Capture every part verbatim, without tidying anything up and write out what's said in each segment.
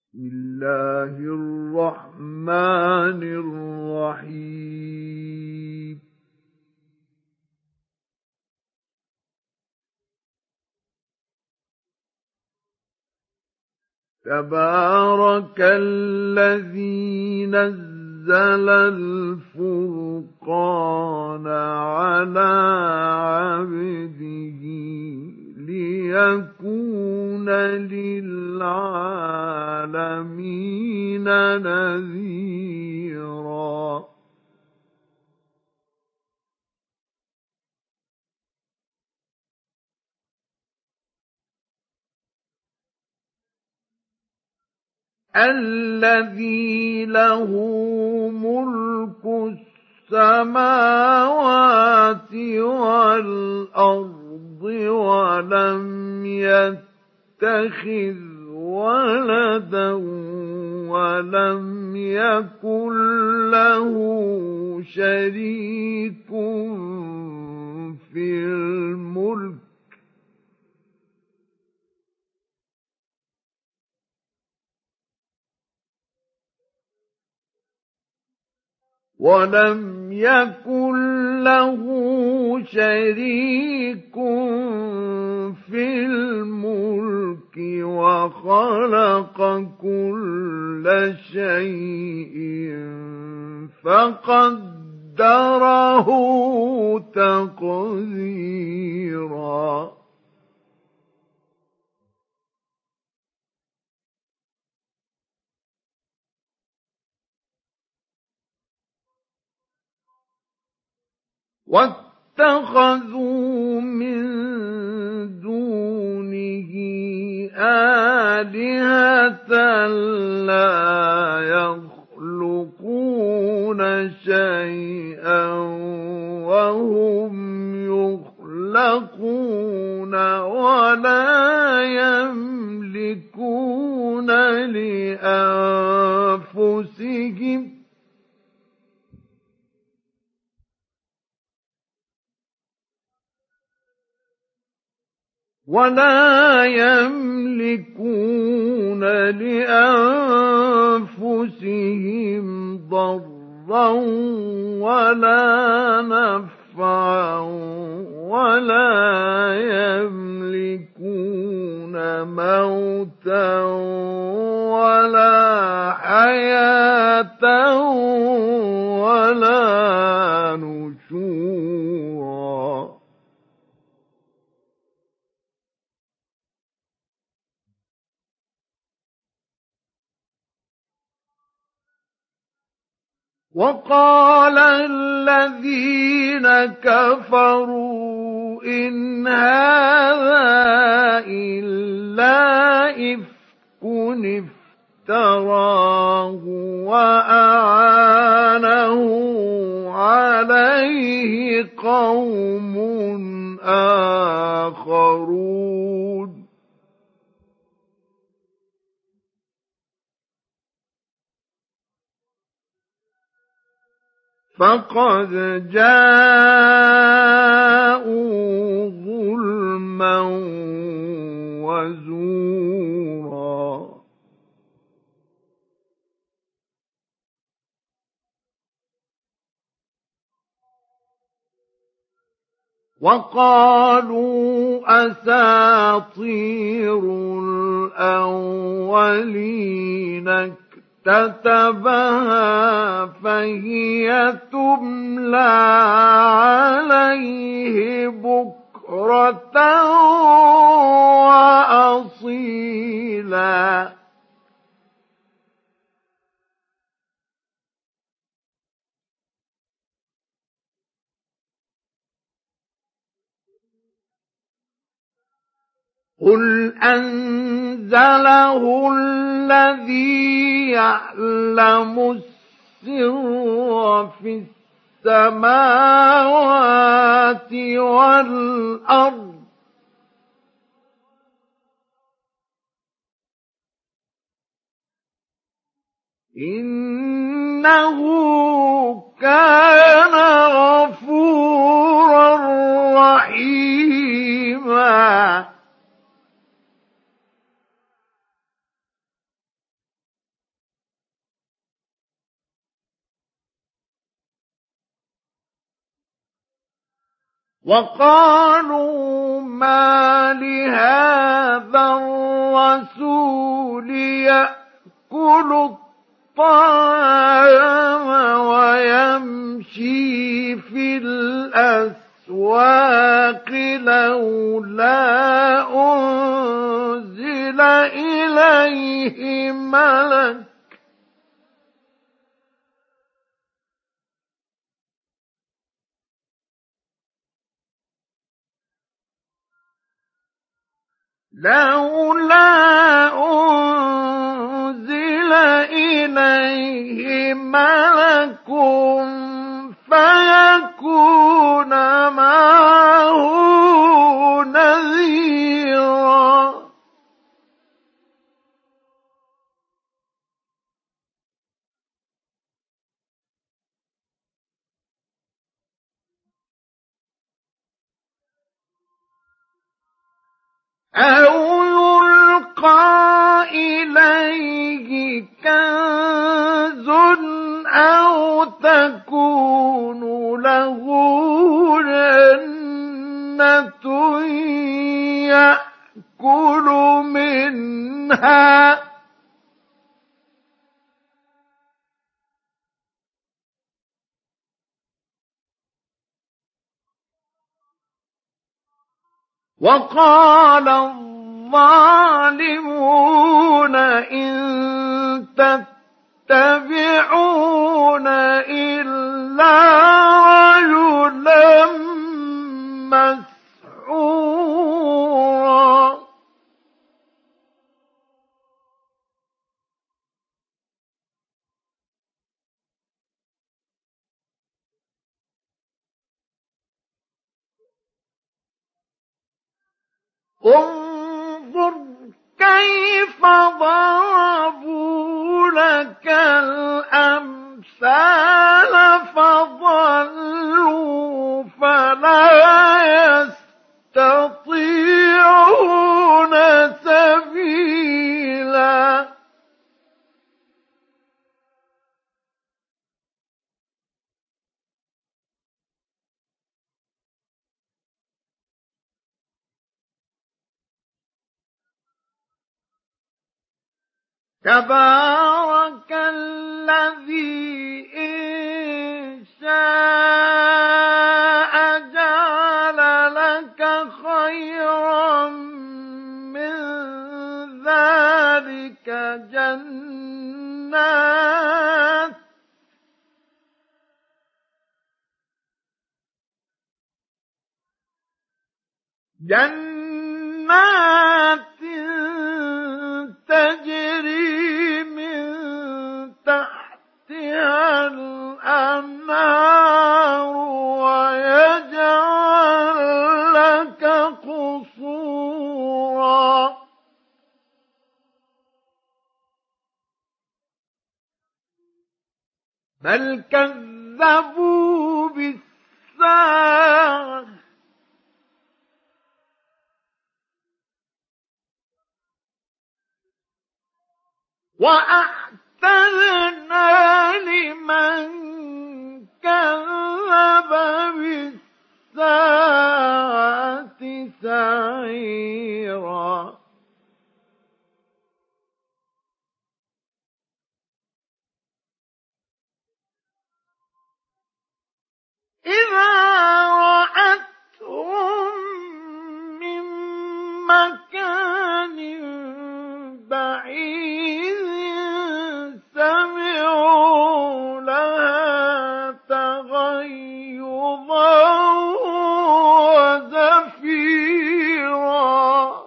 بسم الله الرحمن الرحيم تبارك الذي نزل الفرقان على عبده ليكون للعالمين نذيرا الذي له ملك السماوات والأرض ولم يتخذ ولدا ولم يكن له شريك في الملك ولم يكن له شريك في الملك وخلق كل شيء فقدره تقديرا واتخذوا من دونه آلهة لا يخلقون شيئا وهم يخلقون ولا يملكون لأنفسهم ولا يملكون لأنفسهم ضرا ولا نفعا ولا يملكون موتا ولا حياة ولا نشورا وقال الذين كفروا إن هذا إلا إفك افتراه وأعانه عليه قوم آخرون فقد جاءوا ظلما وزورا وقالوا أساطير الأولين اكتتبها فهي تملى عليه بكرة وأصيلا قل أنزله الذي يعلم السر في السماوات والأرض إنه كان غفورا رحيما وقالوا ما لهذا الرسول يأكل الطعام ويمشي في الأسواق لولا أنزل إليه ملك لولا أنزل إليه ملك فيكون معه نذيرا أو يلقى إليه كنز أو تكون له جنة يأكل منها وقال الظالمون إن تتبعون إلا رجلا مسحورا انظر كيف ضربوا لك الأمثال فضلوا فلا يستطيعون سبيلا تبارك الذي إن شاء جعل لك خيرا من ذلك جنات جنات تجري من تحتها الأنهار ويجعل لك قصورا بل كذبوا بالساعة وأعتدنا لمن كذب بالساعة سعيرا إذا رأتهم من مكان بعيد سمعوا لها تغيظا وزفيرا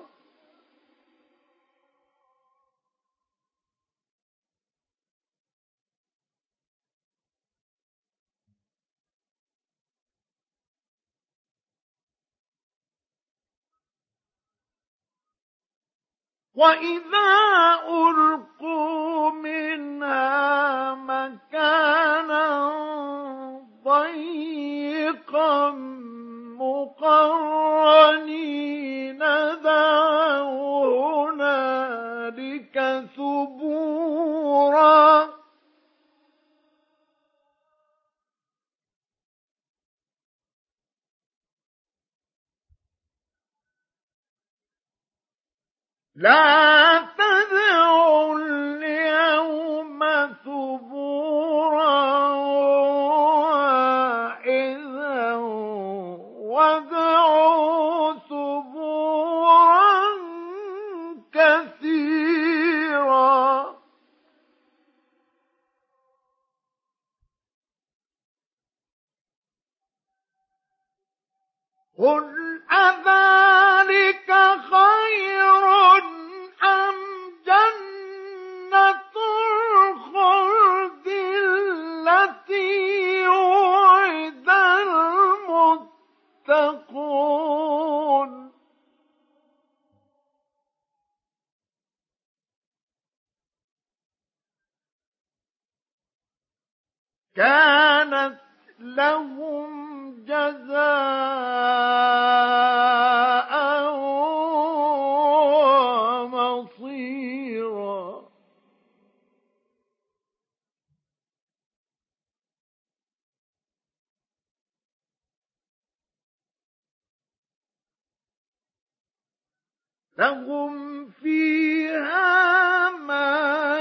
وإذا ألقوا منها مكانا ضيقا مقرنين دعوا هنالك ثبورا لا تدعوا اليوم ثبورا واحدا وادعوا ثبورا كثيرا. قل أذلك خير أم جنة الخلد التي وعد المتقون كانت لهم جزاء ومصيرا. لهم فيها ما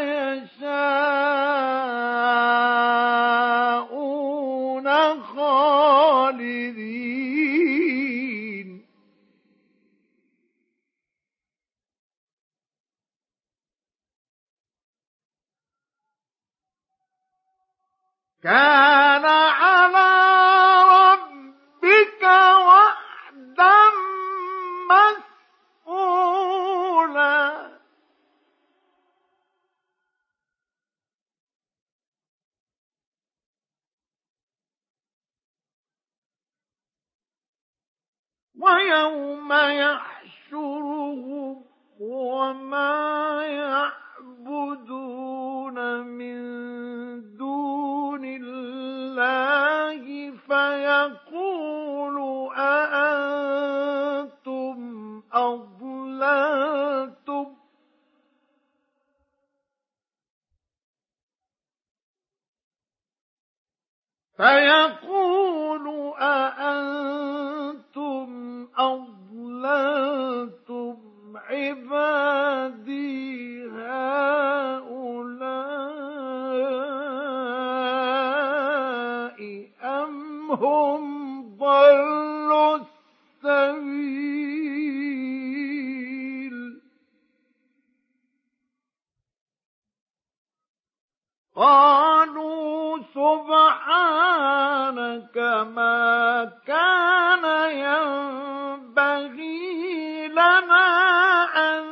يشاءون خالدين. كان على ربك وعدا مسئولا. ويوم يحشرهم وما يعبدون من دون الله فيقول أأنتم أضللتم فيقول أأنتم أضللتم عبادي هؤلاء أم هم ضلوا السبيل. قالوا سبحانك ما كان ينبغي لنا أن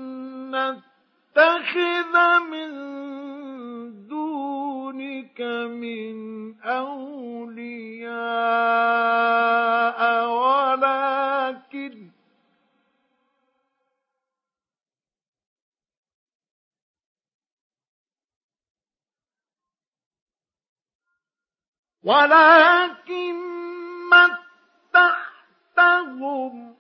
نتخذ من دونك من أولياء ولكن ولكن متعتهم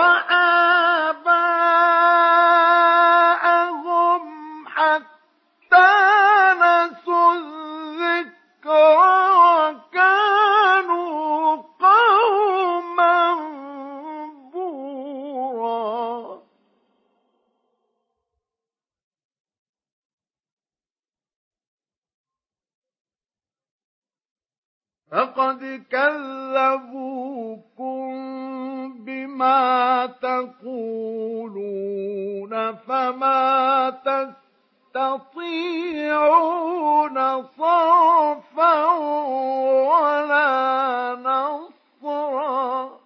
وآباءهم حتى نسوا الذكر وكانوا قوما بورا. فقد كذبوكم بما تقولون فما تستطيعون صرفا ولا نصرا.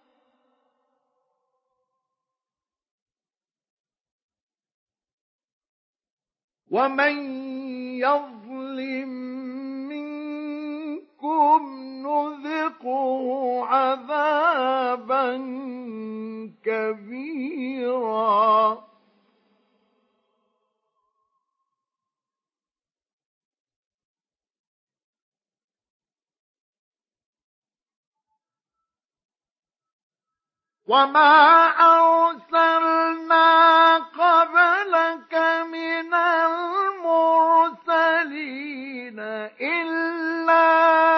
ومن يظلم نذقه عذابا كبيرا. وما أرسلنا قبلك من المرسلين إلا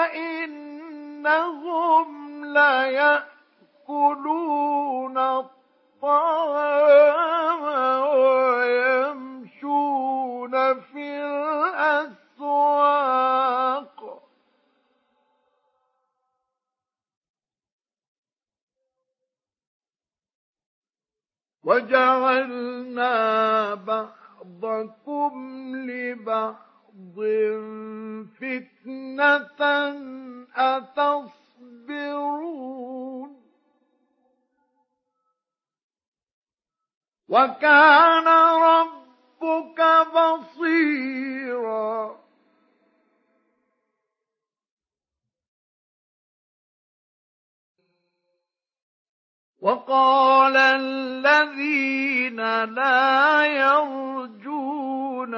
إنهم ليأكلون الطعام بعضكم لبعض فتنة أتصبرون وكان ربك بصيرا وقال الذين لا يرجون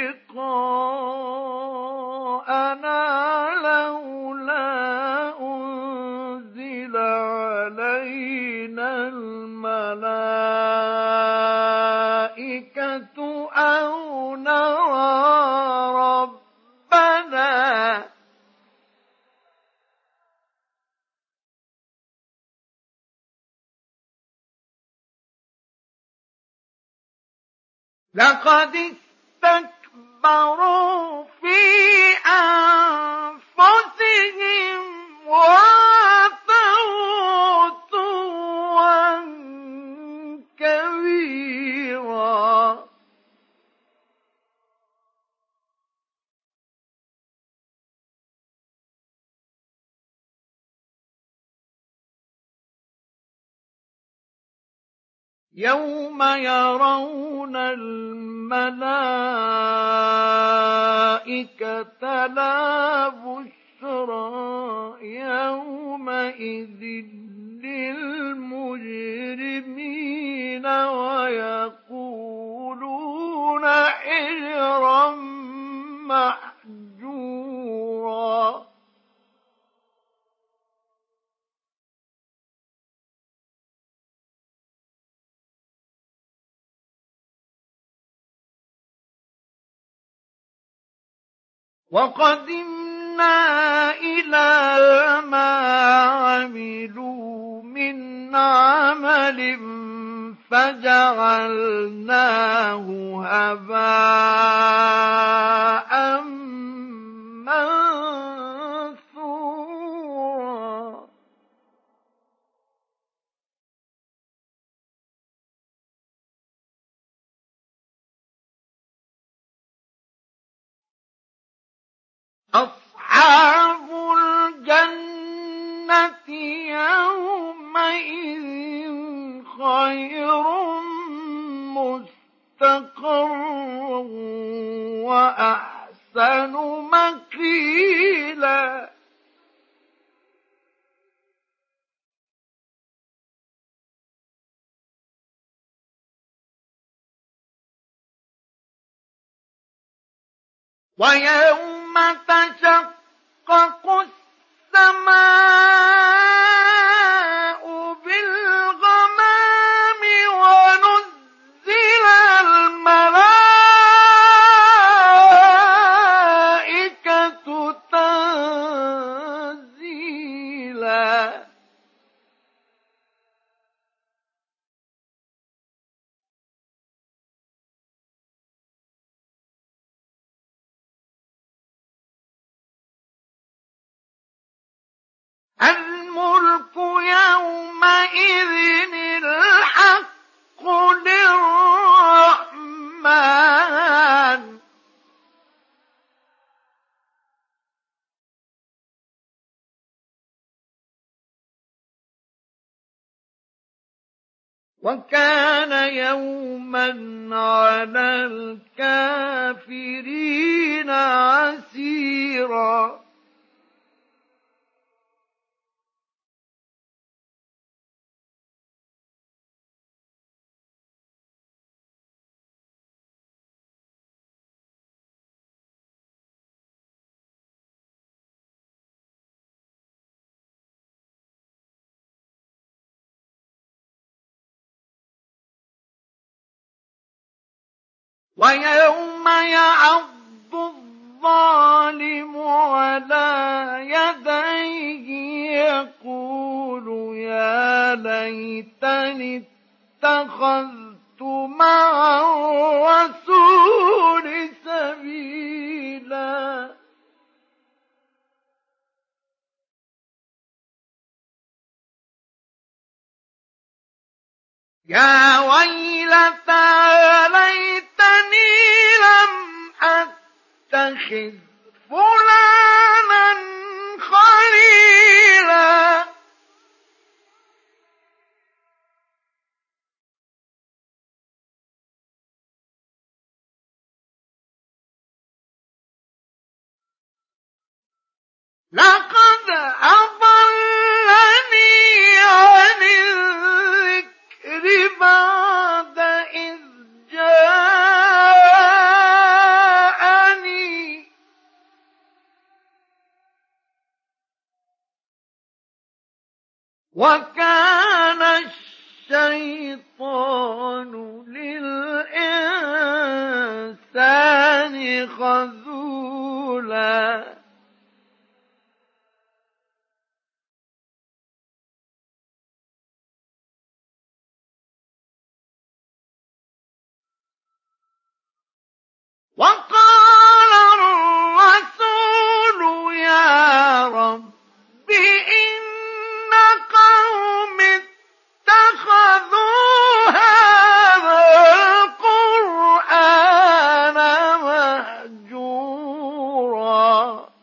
لقاءنا لولا أنزل علينا الملائكة أو نرى ربنا لقد استكبروا في أنفسهم وعتوا عتوا كبيرا يوم يرون الملائكة لا بشرى يومئذ للمجرمين ويقولون حجرا محجورا وقدمنا إلى ما عملوا من عمل فجعلناه هباء منثورا أصحاب الجنة يومئذ خير مستقرا وأحسن مقيلا ويوم تشقق السماء بالغمام ونزل الملائكة تنزيلا الملك يومئذ الحق للرحمن وكان يوما على الكافرين عسيرا ويوم يعض الظالم على يديه يقول يا ليتني اتخذت مع الرسول سبيلا يا ويلتى ليتني تتخذ فلانا خليلا لقد أضلني عن الذكر بعد إذ جاءني وكان الشيطان للإنسان خذولا وقال الرسول يا رب إن قوم اتخذوا هذا القرآن مهجورا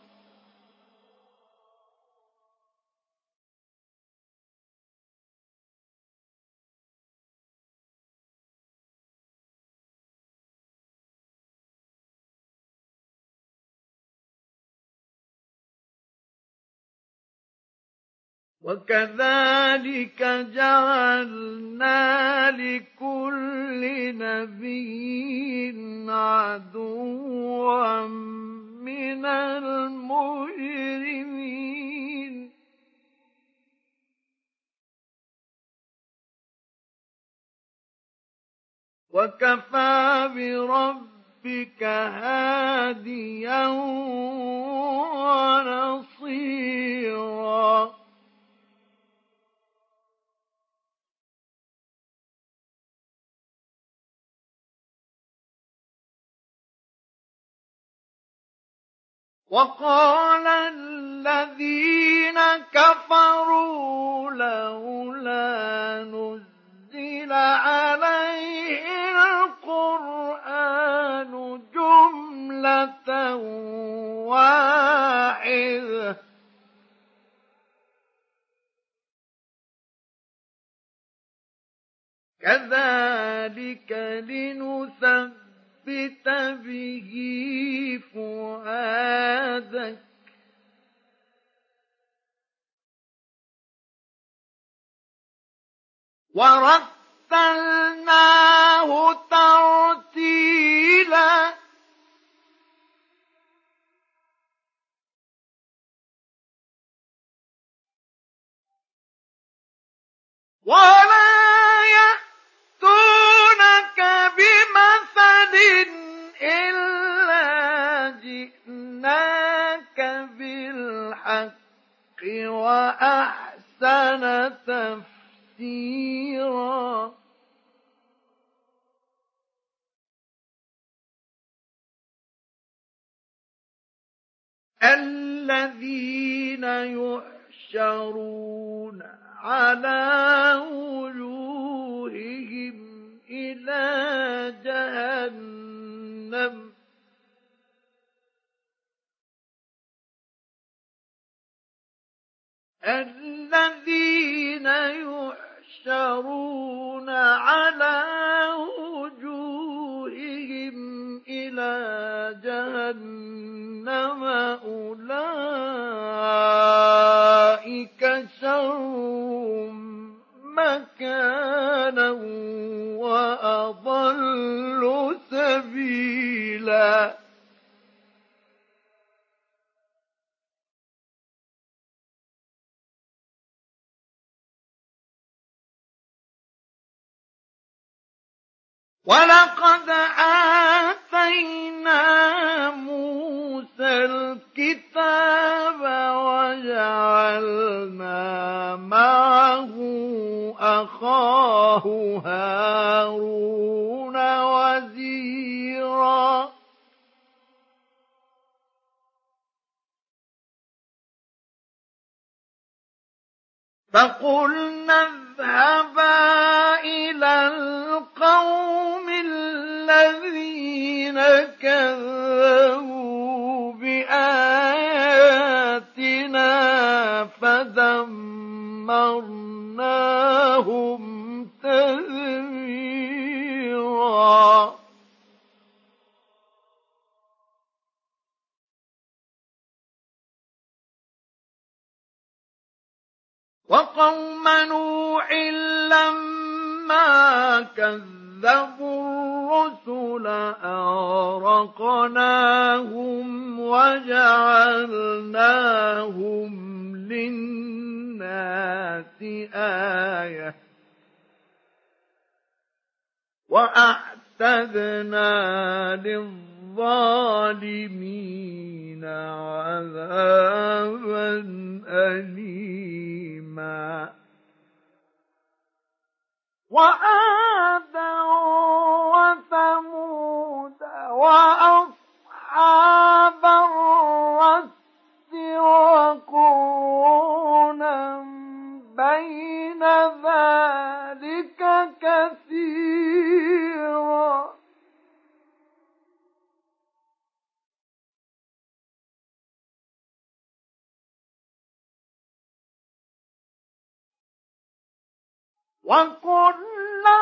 وكذلك جعلنا لكل نبي عدوا من المجرمين وكفى بربك هاديا ونصيرا وقال الذين كفروا لولا نزل عليه القرآن جملة واحدة كذلك لنثبت به فؤادك ورتلناه ترتيلا ولا يأتونك بمثل إلا جئناك بالحق وأحسن تفسيرا الذين يحشرون على وجوههم إلى جهنم الذين يحشرون على وجوههم إلى جهنم أولئك شر مكانا وأضل سبيلا ولقد آتينا موسى الكتاب وجعلنا معه أخاه هارون وزيرا فقلنا اذهبا إلى القوم الذين كذبوا وقوم نوح لما كذبوا الرسل أغرقناهم وجعلناهم للناس آية وأعتدنا للظالمين عذابا أليما وعادا وثمود وأصحاب الرس وقرونا بين ذلك كثيرا وكلا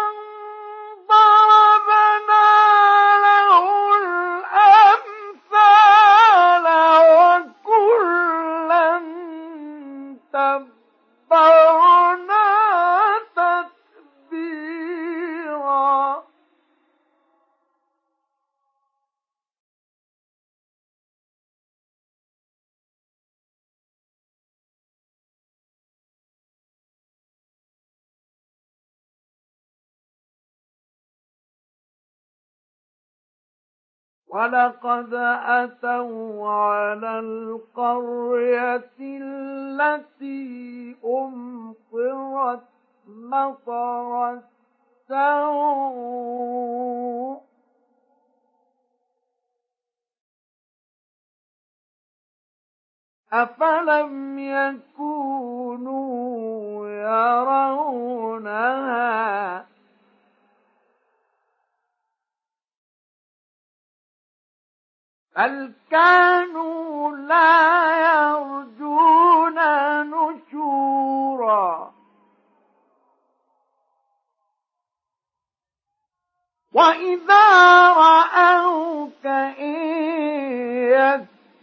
ضربنا له الأمثال وكلا تبرنا تتبيرا ولقد أتوا على القرية التي أمطرت مطر السوء أفلم يكونوا يرونها بل كانوا لا يرجون نشورا وإذا رأوك إن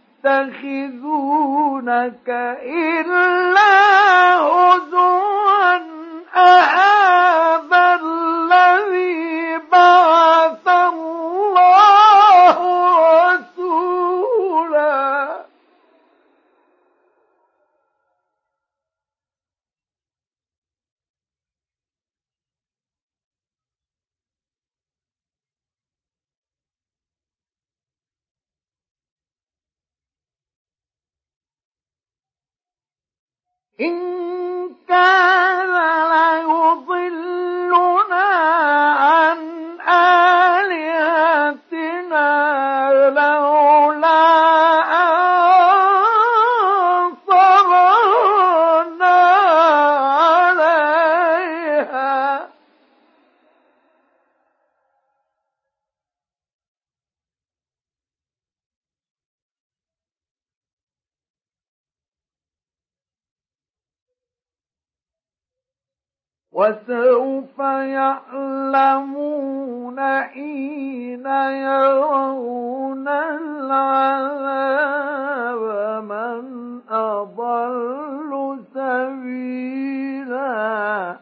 يتخذونك إلا هزوا أهذا الذي بعث الله رسولا إن كان ليضلنا عن آلهتنا لولا أن صبرنا عليها وسوف يعلمون حين يرون العذاب من أضل سبيلا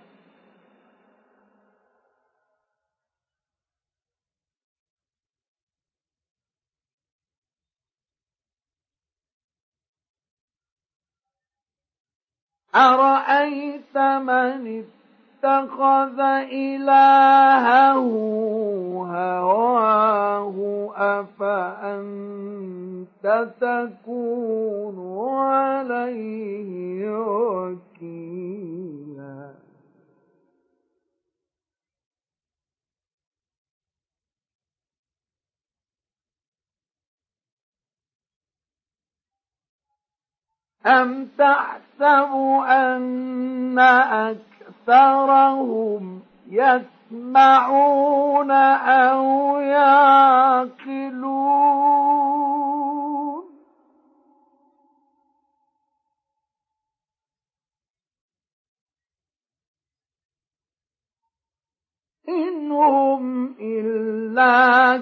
أرأيت من اتخذ إلهه هواه أفأنت تكون عليه وكيلا أم تحسب أن أكثرهم يسمعون أو يعقلون إن هم إلا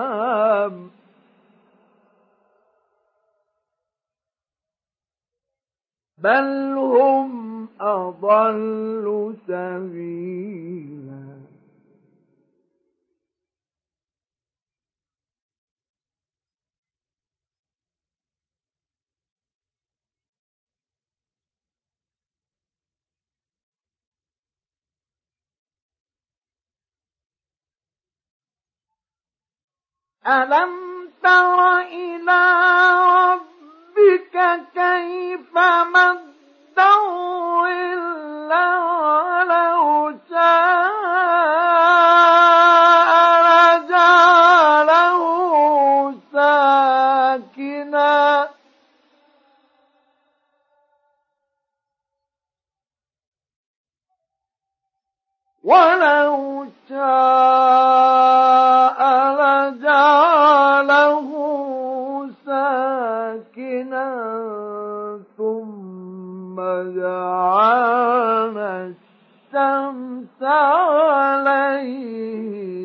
كالأنعام بل هم أضل سبيلا ألم تر إلى ربك كيف مد الظل ولو شاء لجعله ساكنا ولو شاء لجعله ساكنا ثم جعلنا الشمس عليه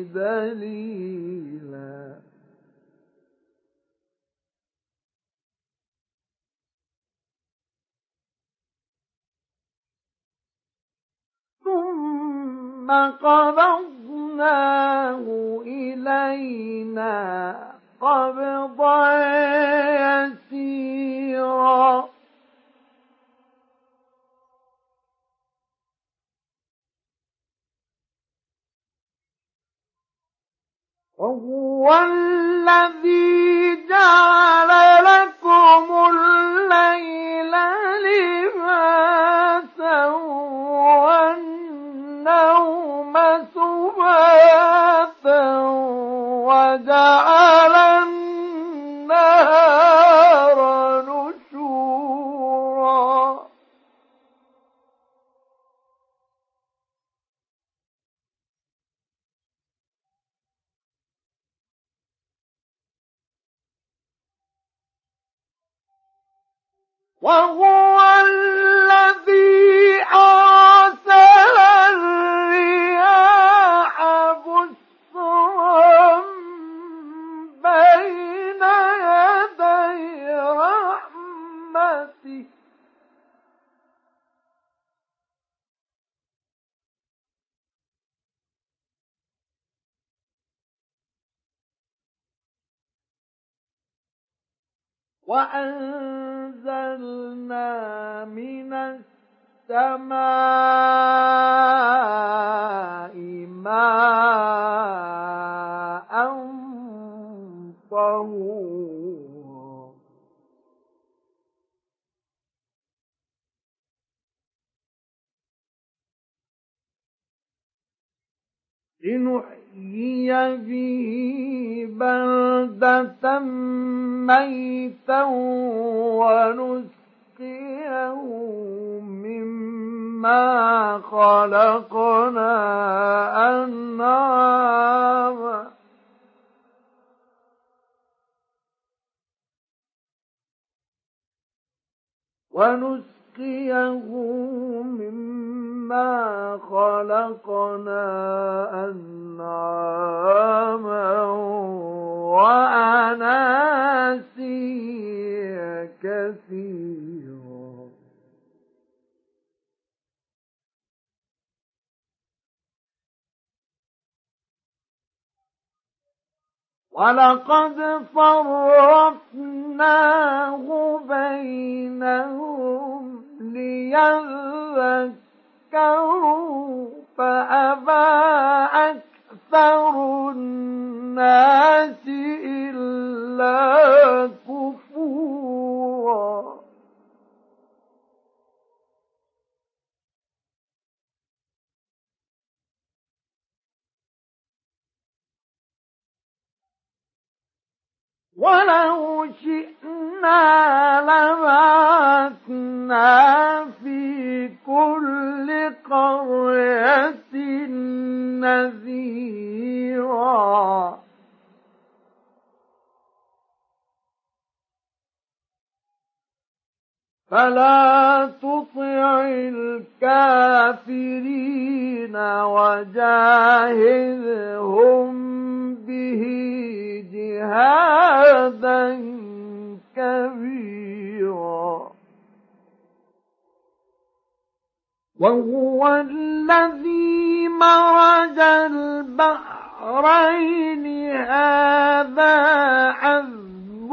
دليلا ثم قبضناه إلينا قبضا يسيرا وهو الذي جعل لكم الليل لباسا والنوم سباتا وجعل النهار نشورا وهو الذي أرسل الرياح بشرا بين يدي رحمته وأنزلنا من السماء ماء طهورا لنحيي به بلدة ميتا ونسقيه مما خلقنا أنعاما ونسقيه مما خلقنا أنعاما وأناسيا كثيرا ولقد فرقناه بينهم ليذكروا فأبى أكثر الناس إلا كفورا ولو شئنا لبعثنا في كل قرية نذيرا فلا تطع الكافرين وجاهدهم به جهادا كبيرا الذي مرج البحرين هذا عذب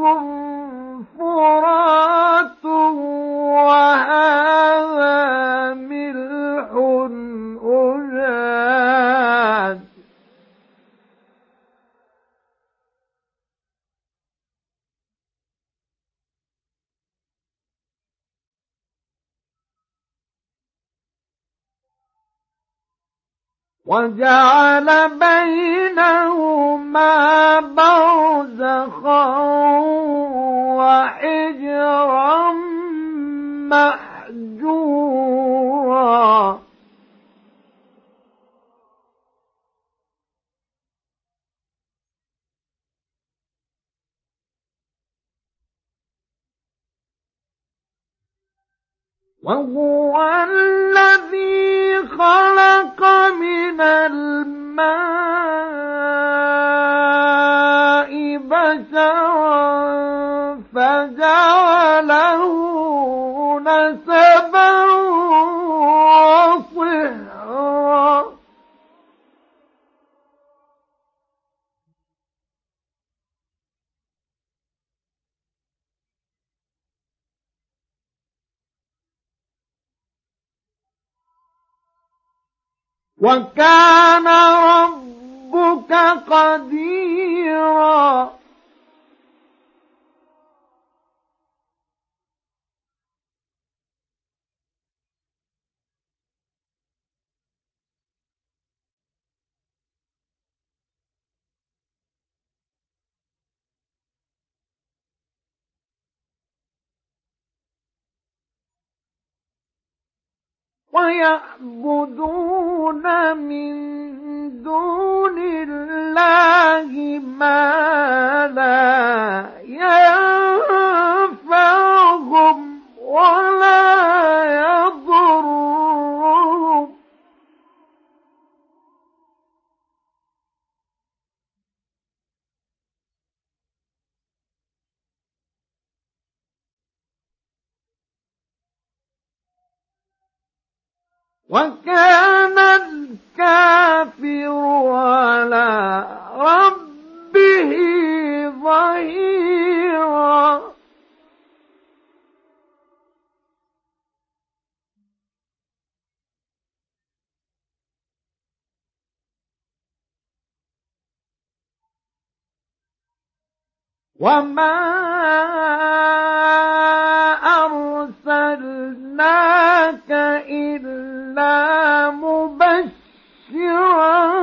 فرات وهذا ملح أجاج وجعل بينهما برزخا وحجرا محجورا وهو الذي خلق من الماء بشرا فجعله نسبا وصهرا وكان ربك قديرا ويعبدون من دون الله ما لا ينفعهم ولا يضرهم وكان الكافر على ربه ظهيرا وما أرسلناك إلا مبشرا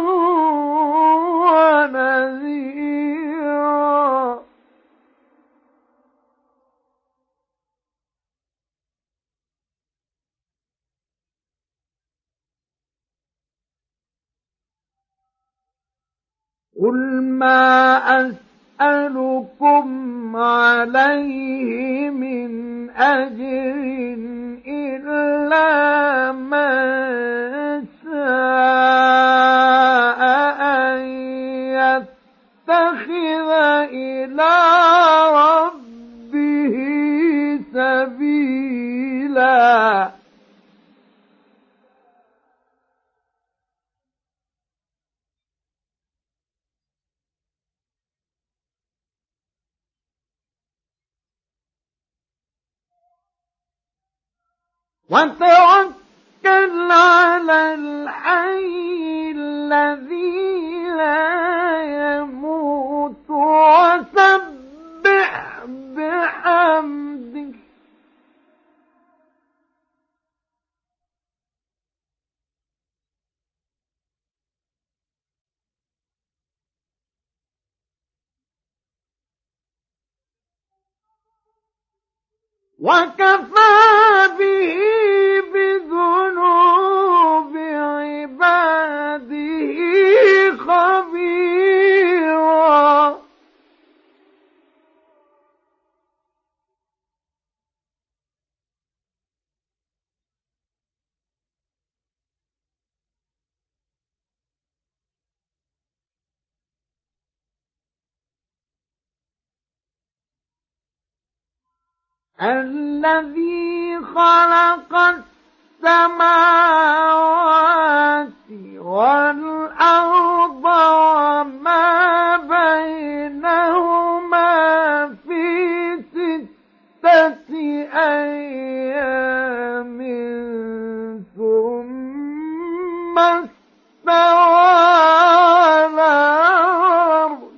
ونذيرا قل ما أسألكم عليه من أجر إلا من شاء أن يتخذ إلى ربه سبيلا وتوكل على الحي الذي لا يموت وسبح بحمده وكفى به بذنوب عباده خبيرا الذي خلق السماوات والأرض وما بينهما في ستة أيام ثم استوى على العرش.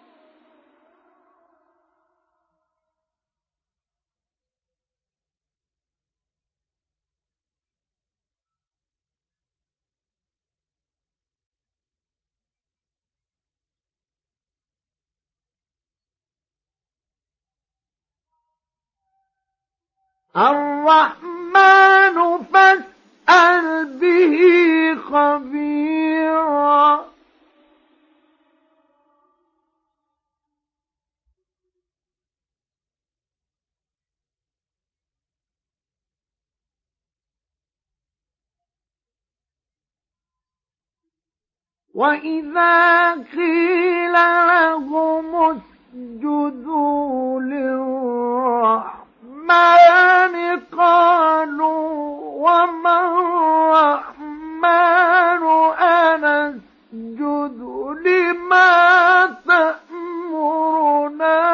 الرحمن فاسأل به خبيرا. وإذا قيل لهم اسجدوا للرحمن قالوا وما الرحمن أنسجد لما تأمرنا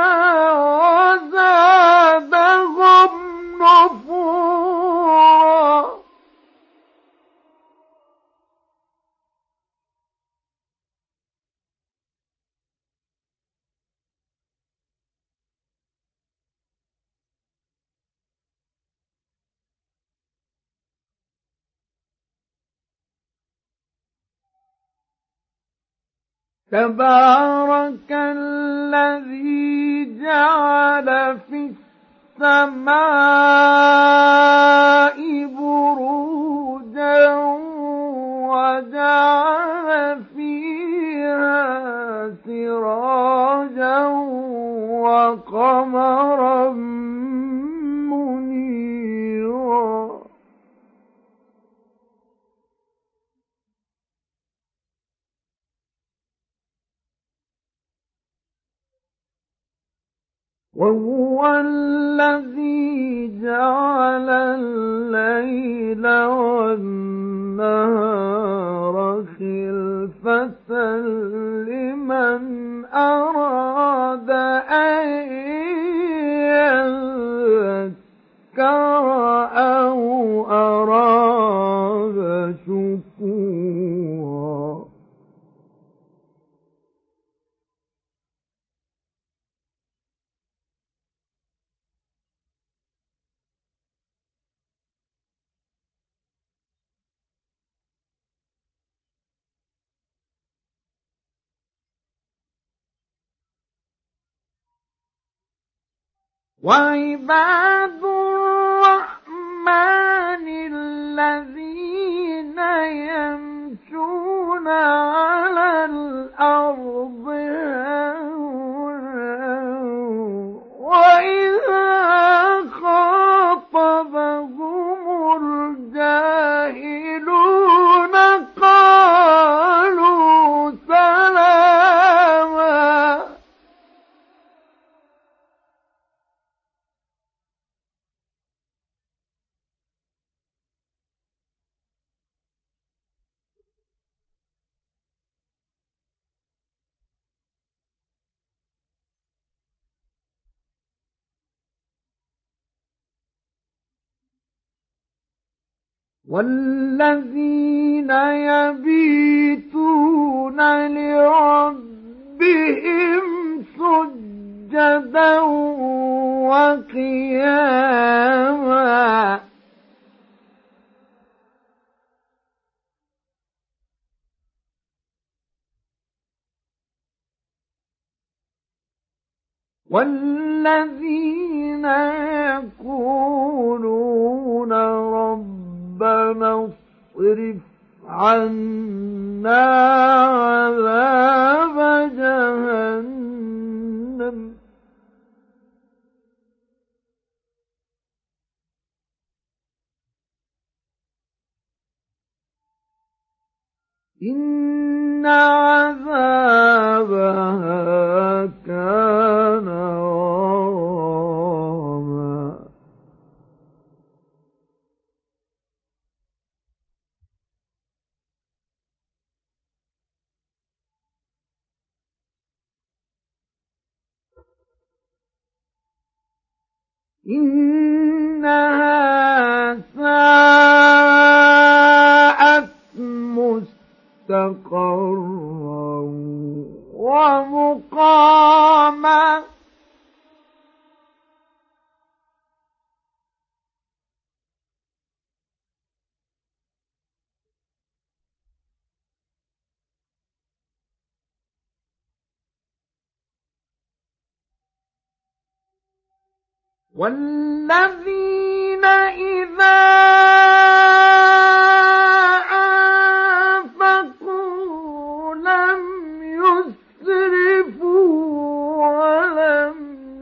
وزادهم نفورا. تبارك الذي جعل في السماء بروجا وجعل فيها سراجا وقمرا منيرا. وهو الذي جعل الليل والنهار خلفة لمن أراد أن يذكر أو أراد شكورا. وعباد الرحمن الذين يمشون على الأرض هونا وإذا خاطبهم الجاهلون قالوا سلاما. والذين يبيتون لربهم سجدا وقياما. والذين يقولون ربنا اصرف عنا عذاب جهنم إن عذابها كان غراما. إنها ساءت مستقرا ومقاما والذين إذا أنفقوا لم يسرفوا ولم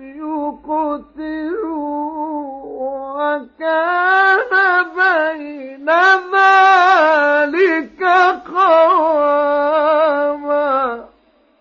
يقتروا وكان بين ذلك قواما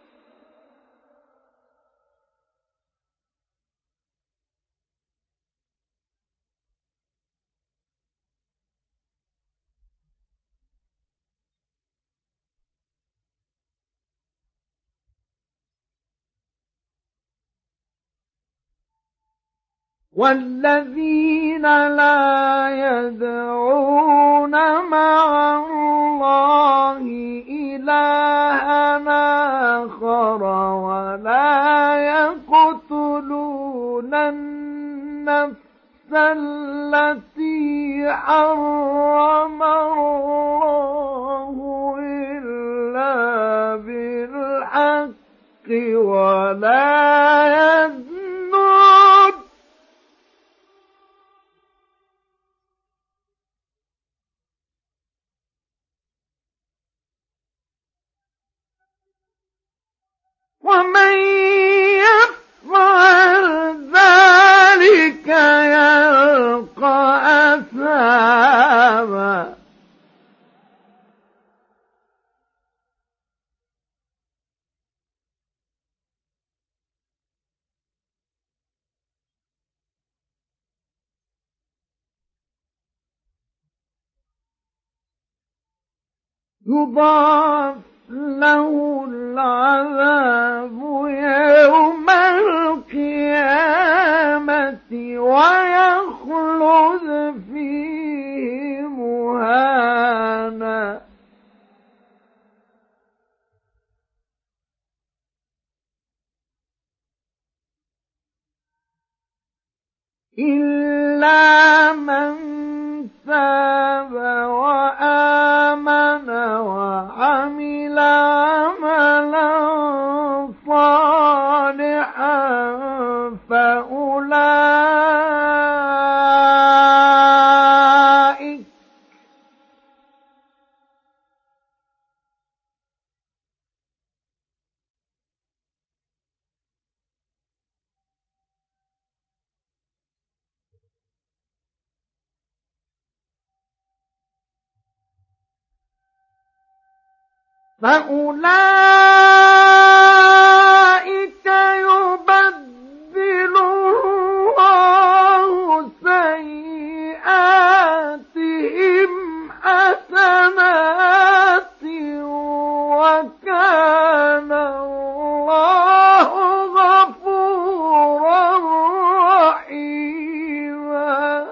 والذين لا يدعون مع الله إلهًا آخر ولا يقتلون النفس التي حرم الله إلا بالحق ولا يزنون ومن يفعل ذلك يلقى أثاما يضاعف له العذاب يوم القيامة ويخلد فيه مهانا إلا من تاب وآمن وعمل عملا صالحا فأولئك فأولئك يبدل الله سيئاتهم حسنات وكان الله غفورا رحيما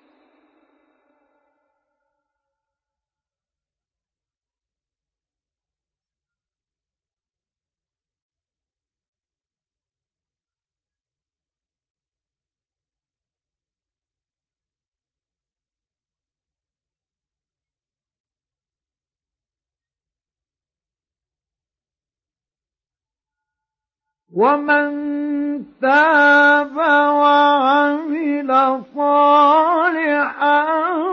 ومن تاب وعمل صالحا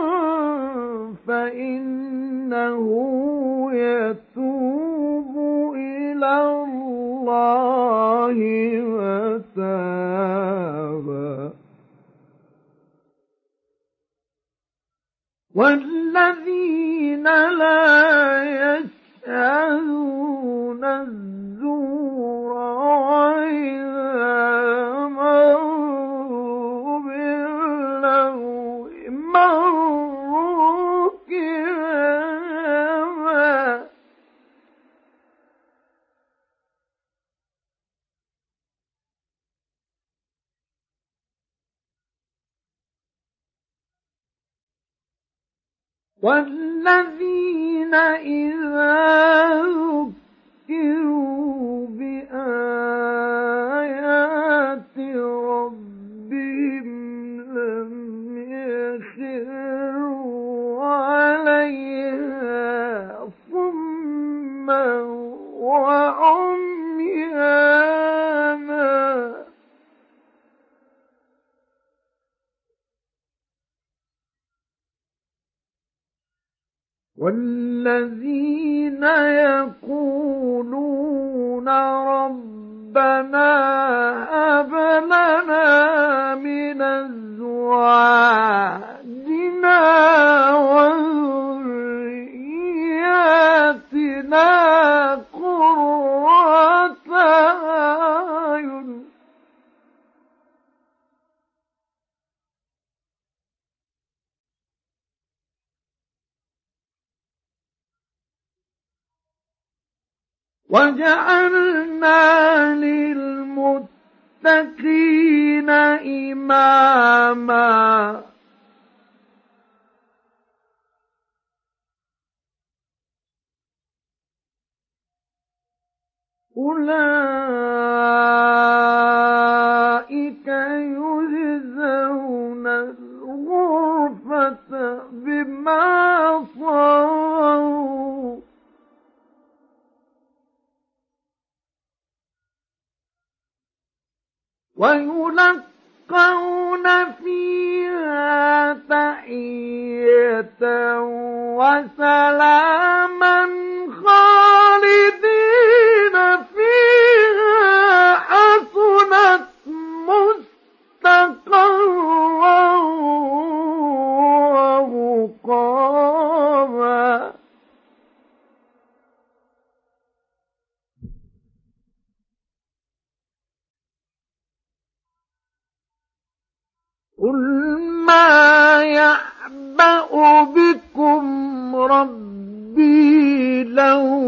فإنه يتوب إلى الله متابا والذين لا يشهدون الزور وإذا مروا باللغو مروا كراما والذين إذا ذكروا بآيات ربهم لم يخروا عليها صما وعميانا والذين يقولون ربنا هب لنا من أزواجنا وذرياتنا قرة أعين وجعلنا للمتقين إماما أولئك يجزون الغرفة بما صبروا ويلقون فيها تحية وسلاما خالدين فيها حسنت مستقرا ومقاما قل ما يعبأ بكم ربي لولا